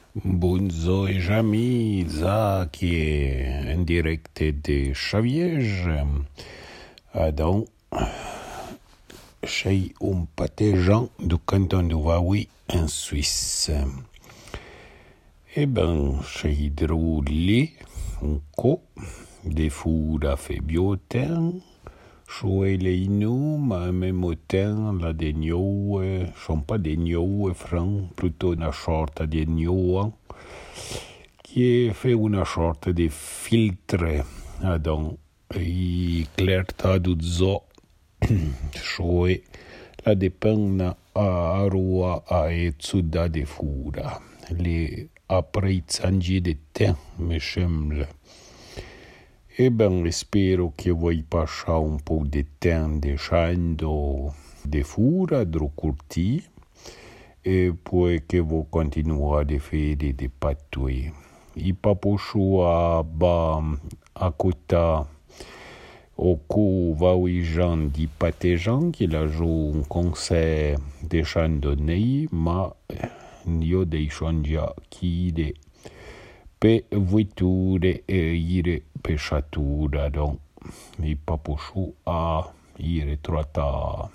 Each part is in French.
Bunzo e Jami, qui est en direct de Chaviège. Adam, chez un pâté-jean du canton de Vaoui en Suisse. Eh ben, chez Hydrouli, un co, des fours à fait biotin, choué les nous, mais même temps, la denio, sont pas denio, franc, plutôt une sorte de denio, qui fait une sorte de filtre, donc, i clartà du zo, choué, la dépend a rua a etsuda de fura, les apprezzangi de temps, me semble. Eh ben, spero che voi passare un po' di tempo dicendo de fura, curti, e poi che voi continuate a fare di patui. I paposciua ba a cota o cu vauijan di patejan che la giù un concert de chandonnei, ma io dei già chi de pe vuiture e ire pesciatura, donc i paposciu a ire trota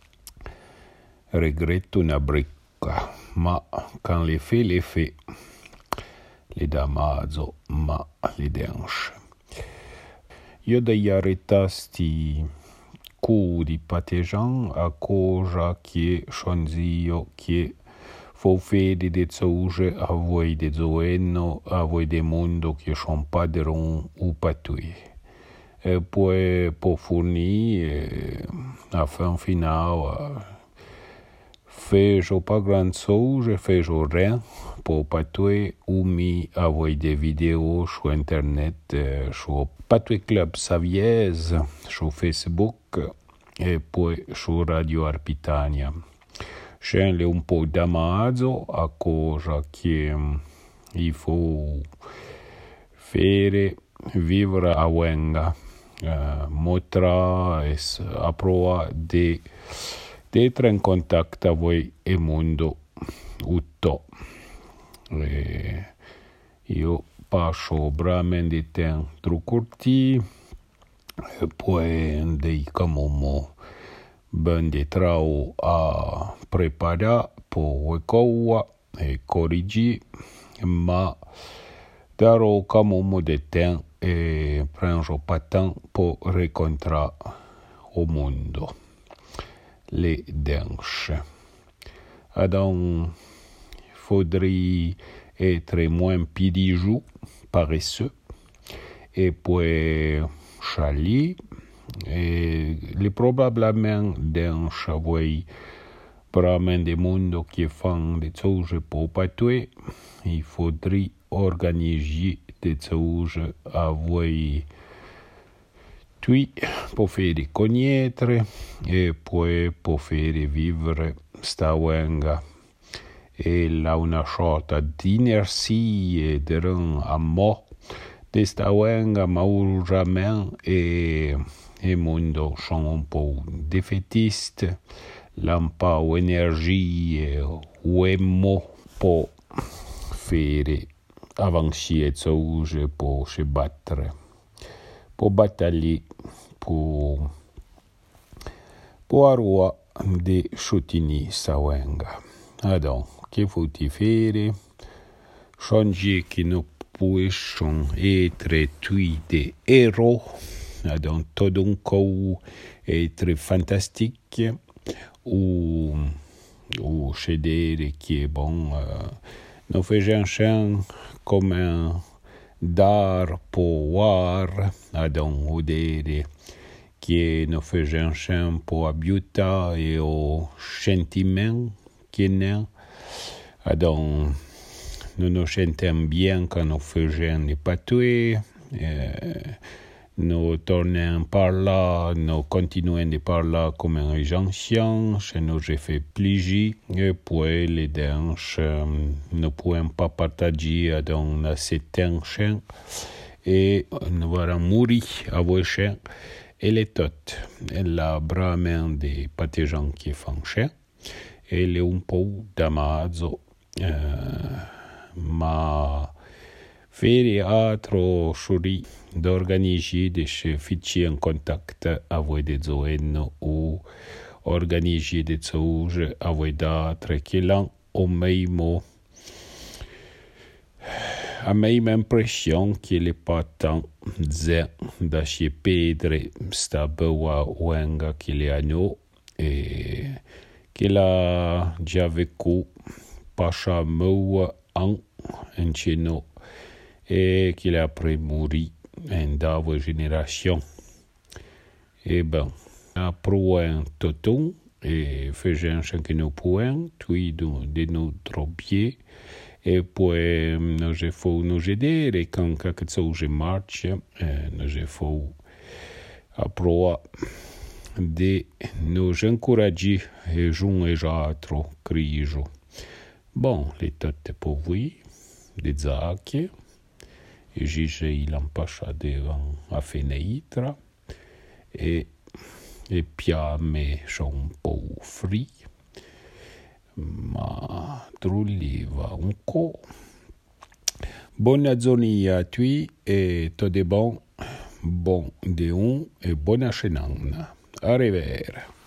regretto una bricca, ma quand le fait, le damazo, ma le denche. Io dei arretasti cu di patejan a cosa che sonzio che fo fede de zouge a voi de zoeno, a voi de mondo che son padron u patui. E poi po forni a fin final fejo pas grand zouge, fejo rien po patui umi a voi de video su internet, su Patui Club Saviez, su Facebook e poi su Radio Arpitania. C'è un po' d'amazo a cosa che il faut fare vivere a Wenga, motra a prova di essere in contatto a voi e mondo tutto. Io passo veramente tempo troppo corti e poi dei camomo ben de trau a preparar po coa e corrigi, ma darò camomo de temps e prendo pas temps po rencontrar o mondo, le denche. Donc, faudrait être moins pidijou, paresseux, et puis chali, et le probablement d'un chavouai pramen de mondo qui font des choses pour patouer, il faudrait organiser des choses à voi tui pour faire connaître et puis pour faire vivre sta wenga. E la una sorta d'inertie e de ren a mo de sta wenga maurament e mondo son un po' defetiste, lampa o energie o emo po fere avanci e zouge po se battere, po battagli po arua de chutini sta wenga. Adon, che faut-il faire? Changer que nous puissions être tous des héros. Adon, tout un coup être fantastique ou chéder qui est bon. Nous faisons chien comme un d'art pour voir. Adon, ou des qui nous faisons chien pour abuta et au sentiment. Donc, nous nous sentons bien quand nous faisons des patouilles, nous tournons par là, nous continuons de parler comme un ancien, ça nous fait plaisir, et puis les danses, nous ne pouvons pas partager dans cette chaîne, et nous allons mourir à vos chaînes, et les toutes, la brame des pâtés qui font chaîne. Ele un po' d'amazo ma faire altro churi d'organiser des fichiers en contact avec des zones ou organiser des choses avec d'autres qui l'ont au même a même impression qu'il n'est pas tant da chez Pedre sta boa wenga qu'il est à nous et qu'il a déjà vécu pascha moua en chez nous et qu'il a après mouru en d'avre génération. Et ben, après un toton et faisant chacun nos points, puis de notre pied. Et puis, nous faut nous aider et quand quelque chose marche, nous faut apprendre de nous encourager et jouer trop crijo. Bon, les têtes pour vous, des zacchi, et j'ai l'empêché devant la fenêtre et piame sont un peu fri. Ma trulleva un co. Buona giornata a tutti e tutto bon de un e buona scenana. Arrivederci.